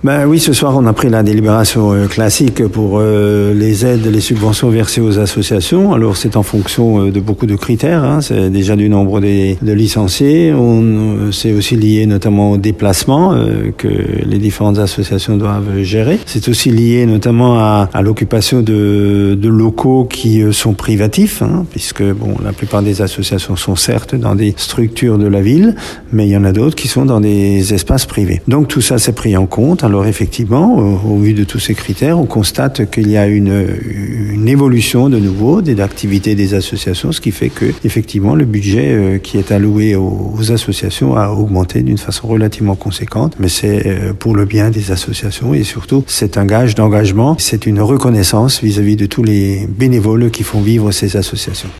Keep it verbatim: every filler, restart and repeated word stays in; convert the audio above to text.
Ben oui, ce soir, on a pris la délibération euh, classique pour euh, les aides, les subventions versées aux associations. Alors, c'est en fonction euh, de beaucoup de critères. Hein. C'est déjà du nombre des, de licenciés. On, euh, c'est aussi lié notamment au déplacement euh, que les différentes associations doivent gérer. C'est aussi lié notamment à, à l'occupation de, de locaux qui euh, sont privatifs, hein, puisque bon, la plupart des associations sont certes dans des structures de la ville, mais il y en a d'autres qui sont dans des espaces privés. Donc, tout ça, c'est pris en compte. Alors effectivement, au, au vu de tous ces critères, on constate qu'il y a une, une évolution de nouveau des activités des associations, ce qui fait que effectivement le budget euh, qui est alloué aux, aux associations a augmenté d'une façon relativement conséquente. Mais c'est euh, pour le bien des associations et surtout c'est un gage d'engagement, c'est une reconnaissance vis-à-vis de tous les bénévoles qui font vivre ces associations.